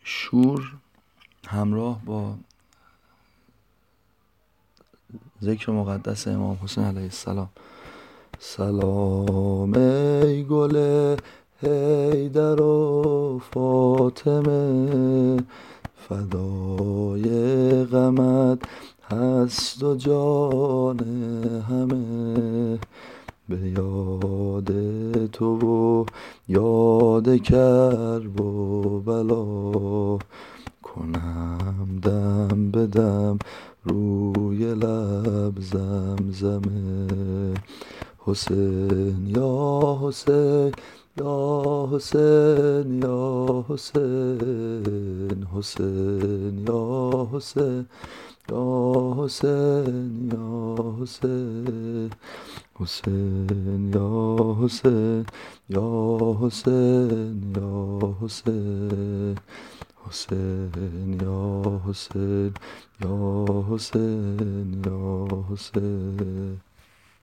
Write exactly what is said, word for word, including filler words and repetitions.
شور همراه با ذکر مقدس امام حسین علیه السلام. سلام ای گل حیدر و فاطمه، فدای غمت هست و جان همه. به یاد تو و یاد کرب و بلا، کنم دم به دم روی لب زمزمه. حسین یا حسین یا حسین یا حسین، حسین یا حسین یا حسین یا حسین، حسین یا حسین یا حسین یا حسین، حسین یا حسین یا حسین یا حسین.